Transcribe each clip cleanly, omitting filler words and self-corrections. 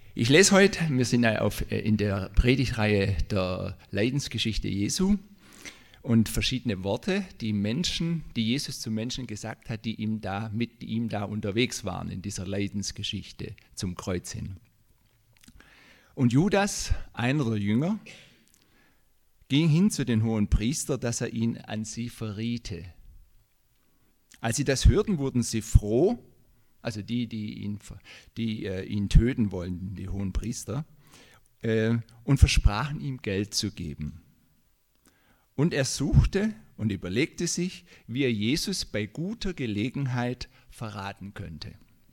Ich lese heute, wir sind ja in der Predigtreihe der Leidensgeschichte Jesu und verschiedene Worte, die Jesus zu Menschen gesagt hat, die mit ihm da unterwegs waren in dieser Leidensgeschichte zum Kreuz hin. Und Judas, einer der Jünger, ging hin zu den Hohenpriestern, dass er ihn an sie verriete. Als sie das hörten, wurden sie froh, also die ihn töten wollten, die Hohenpriester, und versprachen ihm Geld zu geben. Und er suchte und überlegte sich, wie er Jesus bei guter Gelegenheit verraten könnte.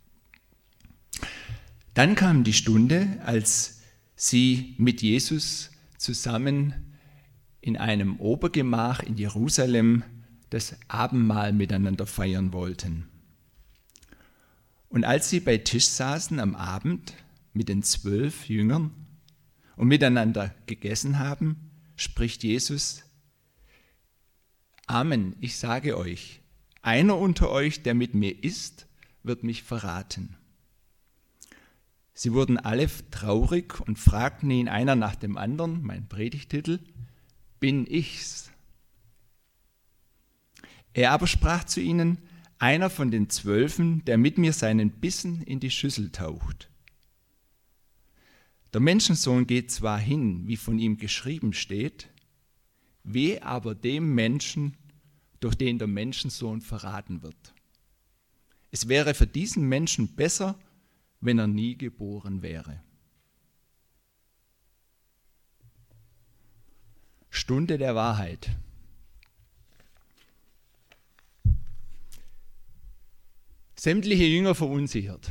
Dann kam die Stunde, als sie mit Jesus zusammen in einem Obergemach in Jerusalem das Abendmahl miteinander feiern wollten. Und als sie bei Tisch saßen am Abend mit den 12 Jüngern und miteinander gegessen haben, spricht Jesus: Amen, ich sage euch, einer unter euch, der mit mir isst, wird mich verraten. Sie wurden alle traurig und fragten ihn einer nach dem anderen, mein Predigtitel: Bin ich's? Er aber sprach zu ihnen: Einer von den 12, der mit mir seinen Bissen in die Schüssel taucht. Der Menschensohn geht zwar hin, wie von ihm geschrieben steht, weh aber dem Menschen, durch den der Menschensohn verraten wird. Es wäre für diesen Menschen besser, wenn er nie geboren wäre. Stunde der Wahrheit. Sämtliche Jünger verunsichert.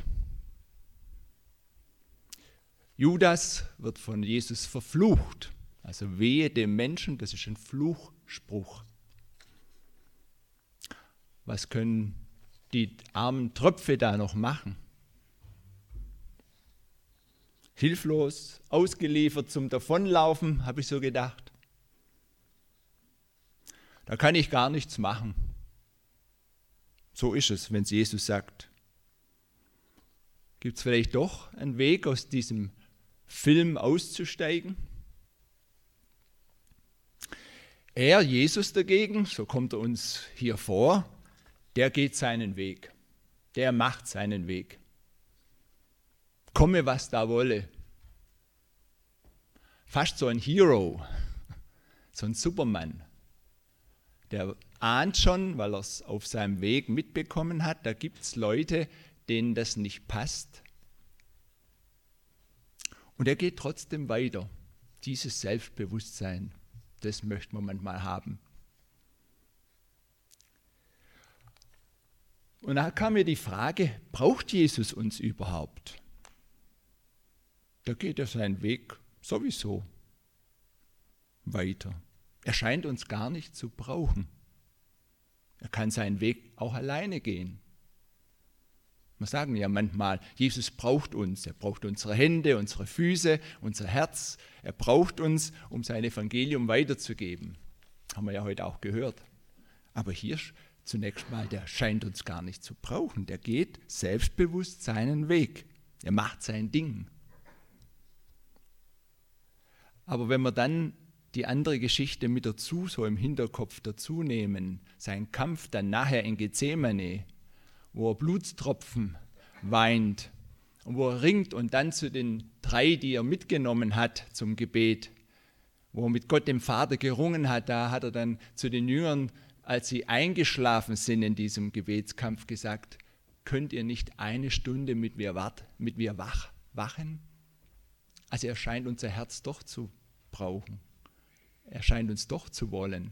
Judas wird von Jesus verflucht. Also wehe dem Menschen, das ist ein Fluchspruch. Was können die armen Tröpfe da noch machen? Hilflos, ausgeliefert zum Davonlaufen, habe ich so gedacht. Da kann ich gar nichts machen. So ist es, wenn es Jesus sagt. Gibt es vielleicht doch einen Weg, aus diesem Film auszusteigen? Jesus dagegen, so kommt er uns hier vor, der geht seinen Weg. Der macht seinen Weg. Komme, was da wolle. Fast so ein Hero, so ein Superman. Der ahnt schon, weil er es auf seinem Weg mitbekommen hat, da gibt es Leute, denen das nicht passt. Und er geht trotzdem weiter. Dieses Selbstbewusstsein, das möchte man manchmal haben. Und da kam mir die Frage, braucht Jesus uns überhaupt? Da geht er seinen Weg sowieso weiter. Er scheint uns gar nicht zu brauchen. Er kann seinen Weg auch alleine gehen. Wir sagen ja manchmal, Jesus braucht uns. Er braucht unsere Hände, unsere Füße, unser Herz. Er braucht uns, um sein Evangelium weiterzugeben. Haben wir ja heute auch gehört. Aber hier zunächst mal, der scheint uns gar nicht zu brauchen. Der geht selbstbewusst seinen Weg. Er macht sein Ding. Aber wenn wir dann die andere Geschichte mit dazu, so im Hinterkopf dazu nehmen, sein Kampf dann nachher in Gethsemane, wo er Blutstropfen weint und wo er ringt und dann zu den 3, die er mitgenommen hat zum Gebet, wo er mit Gott dem Vater gerungen hat, da hat er dann zu den Jüngern, als sie eingeschlafen sind in diesem Gebetskampf, gesagt: Könnt ihr nicht eine Stunde mit mir wachen? Also er scheint unser Herz doch zu brauchen. Er scheint uns doch zu wollen.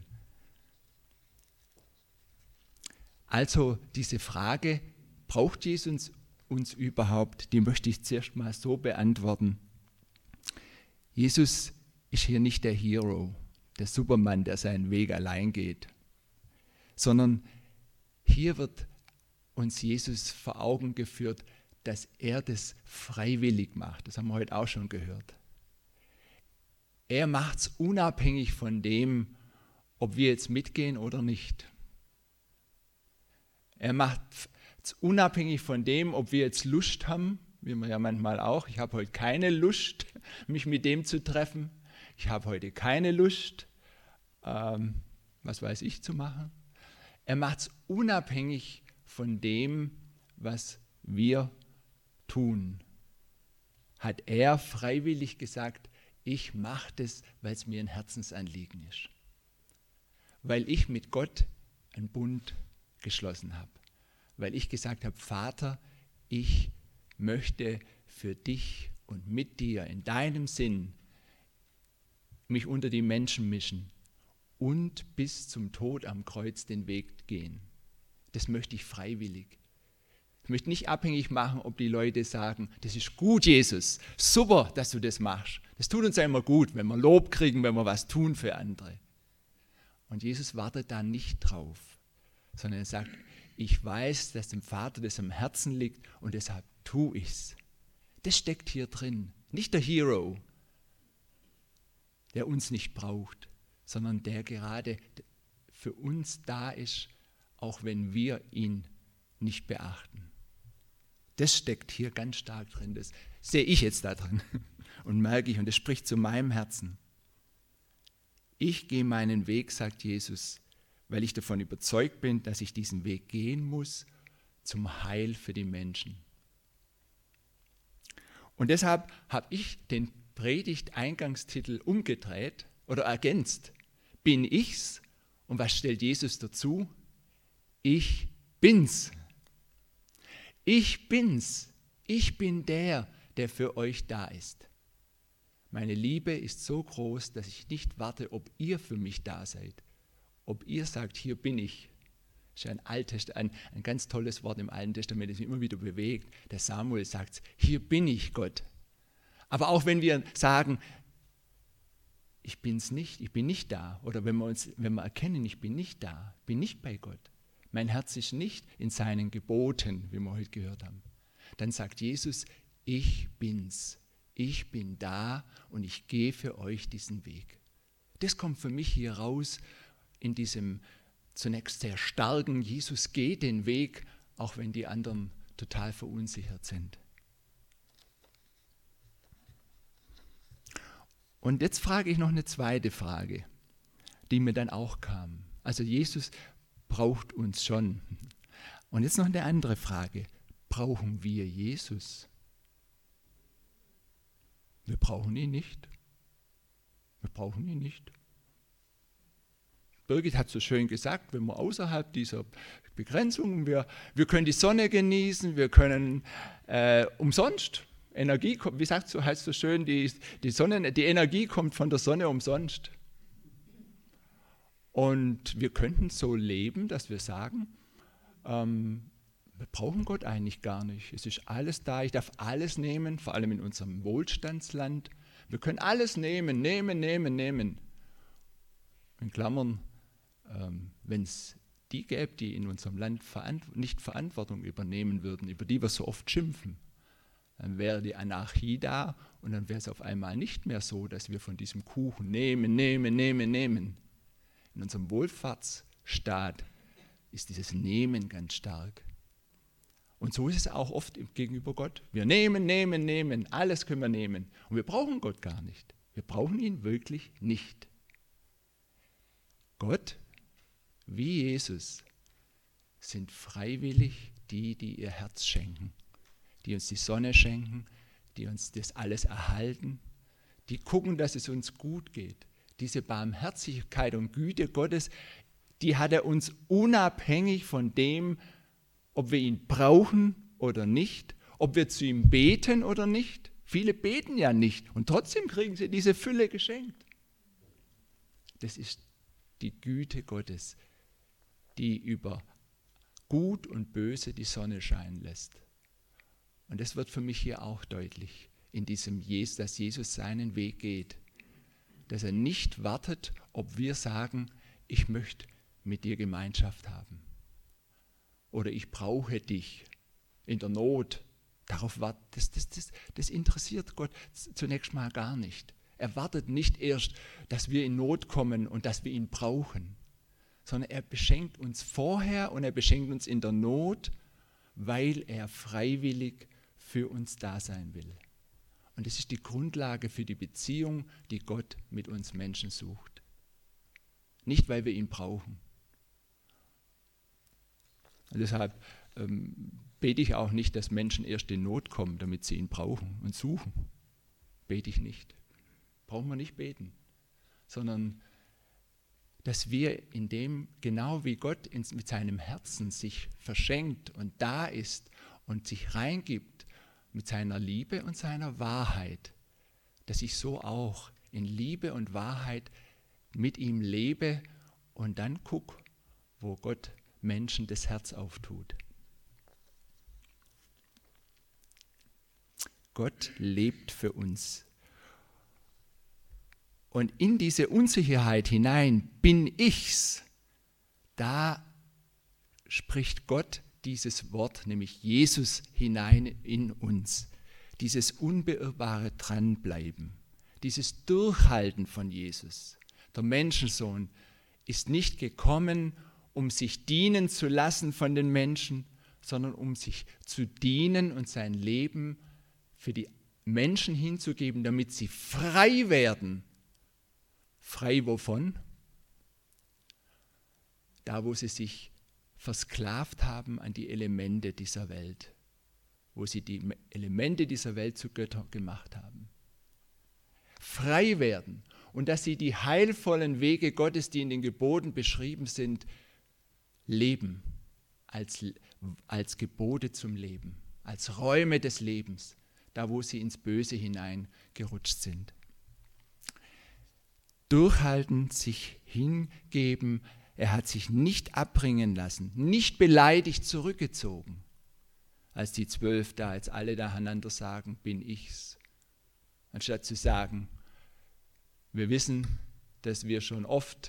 Also diese Frage, braucht Jesus uns überhaupt, die möchte ich zuerst mal so beantworten. Jesus ist hier nicht der Hero, der Superman, der seinen Weg allein geht, sondern hier wird uns Jesus vor Augen geführt, dass er das freiwillig macht. Das haben wir heute auch schon gehört. Er macht es unabhängig von dem, ob wir jetzt mitgehen oder nicht. Er macht es unabhängig von dem, ob wir jetzt Lust haben wie wir ja manchmal auch. Ich habe heute keine Lust, mich mit dem zu treffen. Ich habe heute keine Lust, was weiß ich, zu machen. Er macht es unabhängig von dem, was wir tun. Hat er freiwillig gesagt, ich mache das, weil es mir ein Herzensanliegen ist. Weil ich mit Gott einen Bund geschlossen habe. Weil ich gesagt habe, Vater, ich möchte für dich und mit dir in deinem Sinn mich unter die Menschen mischen und bis zum Tod am Kreuz den Weg gehen. Das möchte ich freiwillig. Ich möchte nicht abhängig machen, ob die Leute sagen, das ist gut, Jesus, super, dass du das machst. Das tut uns ja immer gut, wenn wir Lob kriegen, wenn wir was tun für andere. Und Jesus wartet da nicht drauf, sondern er sagt, ich weiß, dass dem Vater das am Herzen liegt und deshalb tue ich's. Das steckt hier drin. Nicht der Hero, der uns nicht braucht, sondern der gerade für uns da ist, auch wenn wir ihn nicht beachten. Das steckt hier ganz stark drin. Das sehe ich jetzt da drin und merke ich, und das spricht zu meinem Herzen. Ich gehe meinen Weg, sagt Jesus, weil ich davon überzeugt bin, dass ich diesen Weg gehen muss zum Heil für die Menschen. Und deshalb habe ich den Predigt-Eingangstitel umgedreht oder ergänzt. Bin ich's? Und was stellt Jesus dazu? Ich bin's. Ich bin's. Ich bin der, der für euch da ist. Meine Liebe ist so groß, dass ich nicht warte, ob ihr für mich da seid. Ob ihr sagt, hier bin ich. Das ist ein ganz tolles Wort im Alten Testament, das mich immer wieder bewegt. Der Samuel sagt, hier bin ich, Gott. Aber auch wenn wir sagen, ich bin's nicht, ich bin nicht da. Oder wenn wir erkennen, ich bin nicht da, bin nicht bei Gott. Mein Herz ist nicht in seinen Geboten, wie wir heute gehört haben. Dann sagt Jesus, ich bin's. Ich bin da und ich gehe für euch diesen Weg. Das kommt für mich hier raus in diesem zunächst sehr starken, Jesus geht den Weg, auch wenn die anderen total verunsichert sind. Und jetzt frage ich noch eine zweite Frage, die mir dann auch kam. Also Jesus braucht uns schon. Und jetzt noch eine andere Frage. Brauchen wir Jesus? Wir brauchen ihn nicht. Wir brauchen ihn nicht. Birgit hat so schön gesagt, wenn wir außerhalb dieser Begrenzungen, wir können die Sonne genießen, wir können umsonst Energie, wie sagt so, heißt so schön, die Energie kommt von der Sonne umsonst. Und wir könnten so leben, dass wir sagen, wir brauchen Gott eigentlich gar nicht. Es ist alles da, ich darf alles nehmen, vor allem in unserem Wohlstandsland. Wir können alles nehmen. In Klammern, wenn es die gäbe, die in unserem Land nicht Verantwortung übernehmen würden, über die wir so oft schimpfen, dann wäre die Anarchie da und dann wäre es auf einmal nicht mehr so, dass wir von diesem Kuchen nehmen. In unserem Wohlfahrtsstaat ist dieses Nehmen ganz stark. Und so ist es auch oft gegenüber Gott. Wir nehmen, alles können wir nehmen. Und wir brauchen Gott gar nicht. Wir brauchen ihn wirklich nicht. Gott, wie Jesus, sind freiwillig die ihr Herz schenken, die uns die Sonne schenken, die uns das alles erhalten, die gucken, dass es uns gut geht. Diese Barmherzigkeit und Güte Gottes, die hat er uns unabhängig von dem, ob wir ihn brauchen oder nicht, ob wir zu ihm beten oder nicht. Viele beten ja nicht und trotzdem kriegen sie diese Fülle geschenkt. Das ist die Güte Gottes, die über Gut und Böse die Sonne scheinen lässt. Und das wird für mich hier auch deutlich, in diesem Jesus, dass Jesus seinen Weg geht. Dass er nicht wartet, ob wir sagen, ich möchte mit dir Gemeinschaft haben. Oder ich brauche dich in der Not. Darauf das interessiert Gott zunächst mal gar nicht. Er wartet nicht erst, dass wir in Not kommen und dass wir ihn brauchen, sondern er beschenkt uns vorher und er beschenkt uns in der Not, weil er freiwillig für uns da sein will. Und es ist die Grundlage für die Beziehung, die Gott mit uns Menschen sucht. Nicht, weil wir ihn brauchen. Und deshalb bete ich auch nicht, dass Menschen erst in Not kommen, damit sie ihn brauchen und suchen. Bete ich nicht. Brauchen wir nicht beten. Sondern, dass wir in dem, genau wie Gott mit seinem Herzen sich verschenkt und da ist und sich reingibt mit seiner Liebe und seiner Wahrheit, dass ich so auch in Liebe und Wahrheit mit ihm lebe und dann gucke, wo Gott Menschen das Herz auftut. Gott lebt für uns. Und in diese Unsicherheit hinein bin ich's. Da spricht Gott dieses Wort, nämlich Jesus, hinein in uns. Dieses unbeirrbare Dranbleiben, dieses Durchhalten von Jesus. Der Menschensohn ist nicht gekommen, um sich dienen zu lassen von den Menschen, sondern um sich zu dienen und sein Leben für die Menschen hinzugeben, damit sie frei werden. Frei wovon? Da, wo sie sich versklavt haben an die Elemente dieser Welt, wo sie die Elemente dieser Welt zu Göttern gemacht haben. Frei werden und dass sie die heilvollen Wege Gottes, die in den Geboten beschrieben sind, leben als Gebote zum Leben, als Räume des Lebens, da wo sie ins Böse hineingerutscht sind. Durchhalten, sich hingeben, er hat sich nicht abbringen lassen, nicht beleidigt zurückgezogen, als die 12 da, als alle nacheinander sagen, bin ich's. Anstatt zu sagen, wir wissen, dass wir schon oft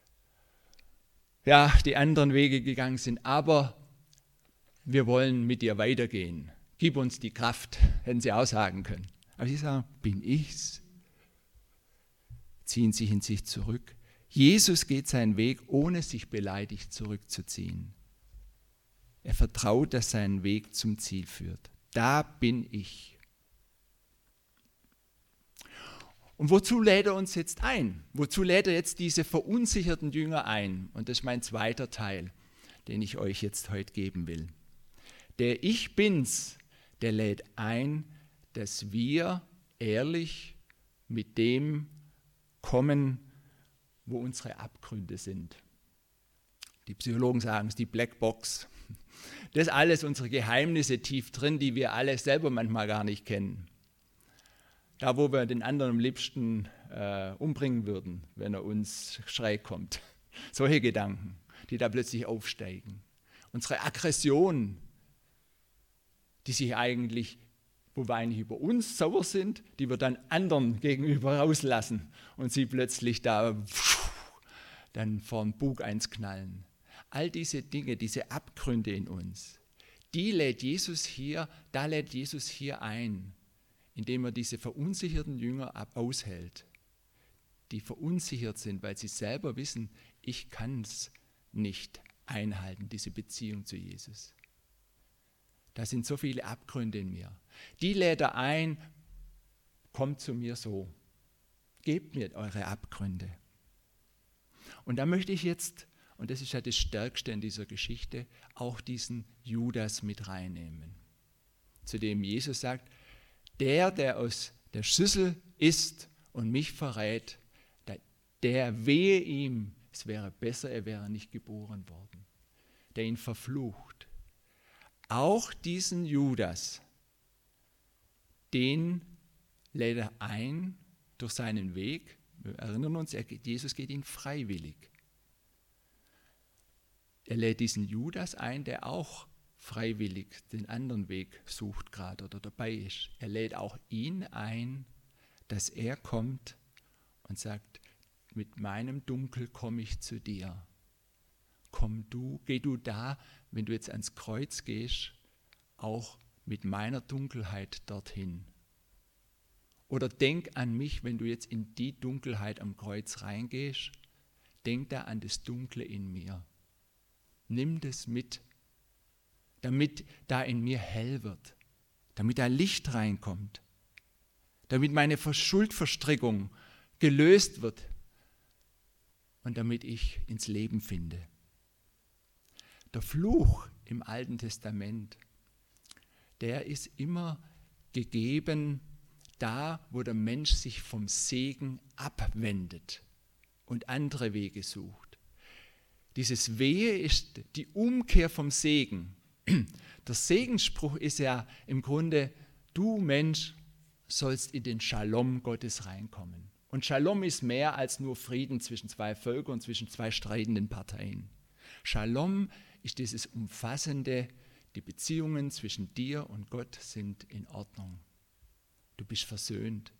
die anderen Wege gegangen sind, aber wir wollen mit dir weitergehen. Gib uns die Kraft, hätten sie auch sagen können. Aber sie sagen, bin ich's. Ziehen sich in sich zurück. Jesus geht seinen Weg, ohne sich beleidigt zurückzuziehen. Er vertraut, dass sein Weg zum Ziel führt. Da bin ich. Und wozu lädt er uns jetzt ein? Wozu lädt er jetzt diese verunsicherten Jünger ein? Und das ist mein zweiter Teil, den ich euch jetzt heute geben will. Der Ich Bin's, der lädt ein, dass wir ehrlich mit dem kommen, wo unsere Abgründe sind. Die Psychologen sagen es, die Blackbox. Das ist alles unsere Geheimnisse tief drin, die wir alle selber manchmal gar nicht kennen. Da, wo wir den anderen am liebsten umbringen würden, wenn er uns schräg kommt. Solche Gedanken, die da plötzlich aufsteigen. Unsere Aggression, die sich eigentlich, wo wir eigentlich über uns sauer sind, die wir dann anderen gegenüber rauslassen und sie plötzlich da dann vor den Bug eins knallen. All diese Dinge, diese Abgründe in uns, da lädt Jesus hier ein, indem er diese verunsicherten Jünger aushält, die verunsichert sind, weil sie selber wissen, ich kann es nicht einhalten, diese Beziehung zu Jesus. Da sind so viele Abgründe in mir. Die lädt er ein, kommt zu mir so, gebt mir eure Abgründe. Und da möchte ich jetzt, und das ist ja das Stärkste in dieser Geschichte, auch diesen Judas mit reinnehmen, zu dem Jesus sagt, der aus der Schüssel isst und mich verrät, der wehe ihm, es wäre besser, er wäre nicht geboren worden, der ihn verflucht. Auch diesen Judas, den lädt er ein durch seinen Weg. Wir erinnern uns, Jesus geht ihn freiwillig. Er lädt diesen Judas ein, der auch freiwillig den anderen Weg sucht gerade oder dabei ist. Er lädt auch ihn ein, dass er kommt und sagt, mit meinem Dunkel komme ich zu dir. Geh du da, wenn du jetzt ans Kreuz gehst, auch mit meiner Dunkelheit dorthin. Oder denk an mich, wenn du jetzt in die Dunkelheit am Kreuz reingehst, denk da an das Dunkle in mir. Nimm das mit, damit da in mir hell wird, damit da Licht reinkommt, damit meine Schuldverstrickung gelöst wird und damit ich ins Leben finde. Der Fluch im Alten Testament, der ist immer gegeben da, wo der Mensch sich vom Segen abwendet und andere Wege sucht. Dieses Wehe ist die Umkehr vom Segen. Der Segensspruch ist ja im Grunde, du Mensch sollst in den Shalom Gottes reinkommen. Und Shalom ist mehr als nur Frieden zwischen zwei Völkern und zwischen zwei streitenden Parteien. Shalom ist dieses umfassende, die Beziehungen zwischen dir und Gott sind in Ordnung. Du bist versöhnt.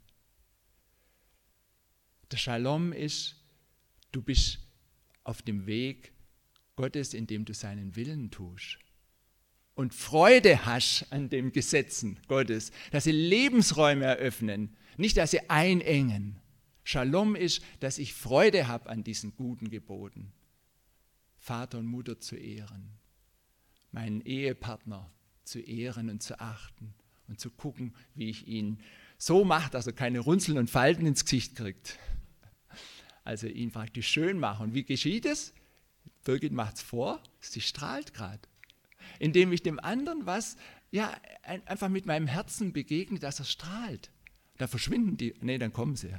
Der Shalom ist, du bist auf dem Weg Gottes, indem du seinen Willen tust. Und Freude hast an den Gesetzen Gottes, dass sie Lebensräume eröffnen, nicht, dass sie einengen. Shalom ist, dass ich Freude habe an diesen guten Geboten. Vater und Mutter zu ehren, meinen Ehepartner zu ehren und zu achten und zu gucken, wie ich ihn so mache, dass er keine Runzeln und Falten ins Gesicht kriegt. Also ihn praktisch schön machen. Und wie geschieht es? Birgit macht es vor, sie strahlt gerade. Indem ich dem anderen einfach mit meinem Herzen begegne, dass er strahlt. Da verschwinden die, dann kommen sie.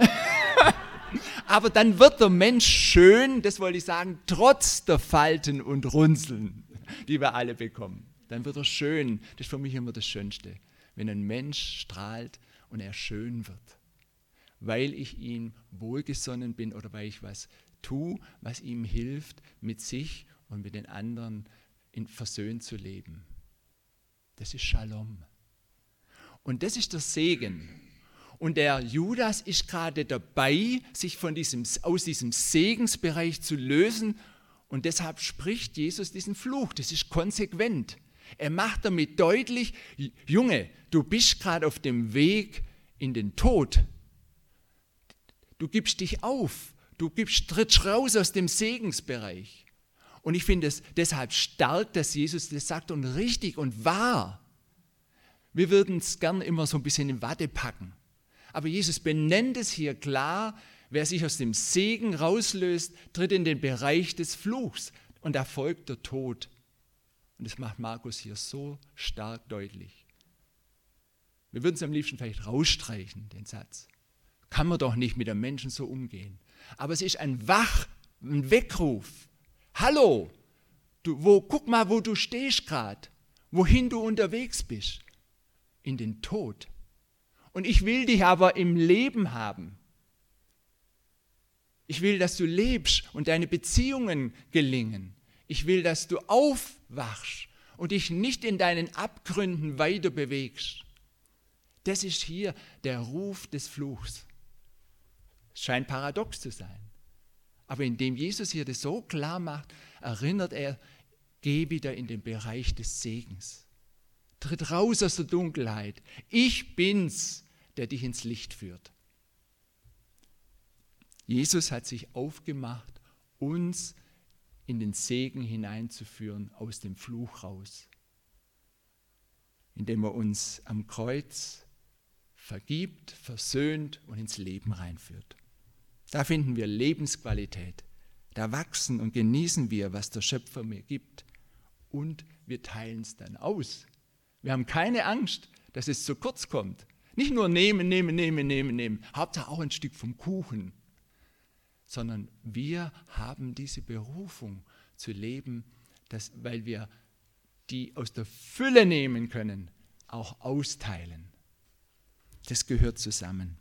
Aber dann wird der Mensch schön, das wollte ich sagen, trotz der Falten und Runzeln, die wir alle bekommen. Dann wird er schön. Das ist für mich immer das Schönste, wenn ein Mensch strahlt und er schön wird. Weil ich ihm wohlgesonnen bin oder weil ich was tue, was ihm hilft, mit sich und mit den anderen versöhnt zu leben. Das ist Shalom. Und das ist der Segen. Und der Judas ist gerade dabei, sich aus diesem Segensbereich zu lösen. Und deshalb spricht Jesus diesen Fluch. Das ist konsequent. Er macht damit deutlich, Junge, du bist gerade auf dem Weg in den Tod. Du gibst dich auf. Du trittst raus aus dem Segensbereich. Und ich finde es deshalb stark, dass Jesus das sagt und richtig und wahr. Wir würden es gern immer so ein bisschen in Watte packen. Aber Jesus benennt es hier klar, wer sich aus dem Segen rauslöst, tritt in den Bereich des Fluchs und da folgt der Tod. Und das macht Markus hier so stark deutlich. Wir würden es am liebsten vielleicht rausstreichen, den Satz. Kann man doch nicht mit einem Menschen so umgehen. Aber es ist ein Weckruf. Hallo, guck mal, wo du stehst gerade, wohin du unterwegs bist. In den Tod. Und ich will dich aber im Leben haben. Ich will, dass du lebst und deine Beziehungen gelingen. Ich will, dass du aufwachst und dich nicht in deinen Abgründen weiter bewegst. Das ist hier der Ruf des Fluchs. Es scheint paradox zu sein. Aber indem Jesus hier das so klar macht, erinnert er, geh wieder in den Bereich des Segens. Tritt raus aus der Dunkelheit. Ich bin's, der dich ins Licht führt. Jesus hat sich aufgemacht, uns in den Segen hineinzuführen, aus dem Fluch raus. Indem er uns am Kreuz vergibt, versöhnt und ins Leben reinführt. Da finden wir Lebensqualität. Da wachsen und genießen wir, was der Schöpfer mir gibt. Und wir teilen es dann aus. Wir haben keine Angst, dass es zu kurz kommt. Nicht nur nehmen. Hauptsache auch ein Stück vom Kuchen. Sondern wir haben diese Berufung zu leben, weil wir die aus der Fülle nehmen können, auch austeilen. Das gehört zusammen.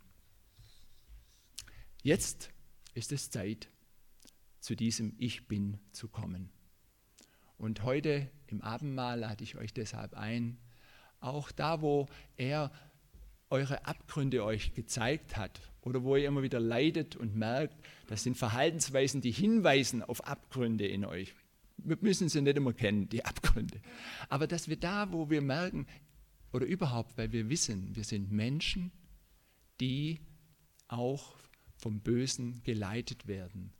Jetzt ist es Zeit, zu diesem Ich Bin zu kommen. Und heute im Abendmahl lade ich euch deshalb ein, auch da, wo er eure Abgründe euch gezeigt hat oder wo ihr immer wieder leidet und merkt, das sind Verhaltensweisen, die hinweisen auf Abgründe in euch. Wir müssen sie nicht immer kennen, die Abgründe. Aber dass wir da, wo wir merken, oder überhaupt, weil wir wissen, wir sind Menschen, die auch vom Bösen geleitet werden.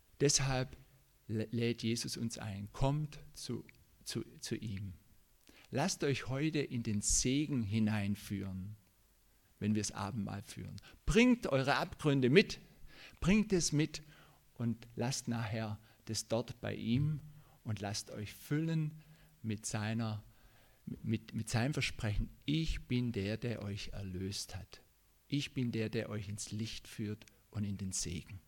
Deshalb lädt Jesus uns ein, kommt zu ihm. lasst euch heute in den Segen hineinführen, wenn wir das Abendmahl führen. Bringt eure Abgründe mit, bringt es mit und lasst nachher das dort bei ihm und lasst euch füllen mit seinem Versprechen. Ich bin der, der euch erlöst hat. Ich bin der, der euch ins Licht führt und in den Segen.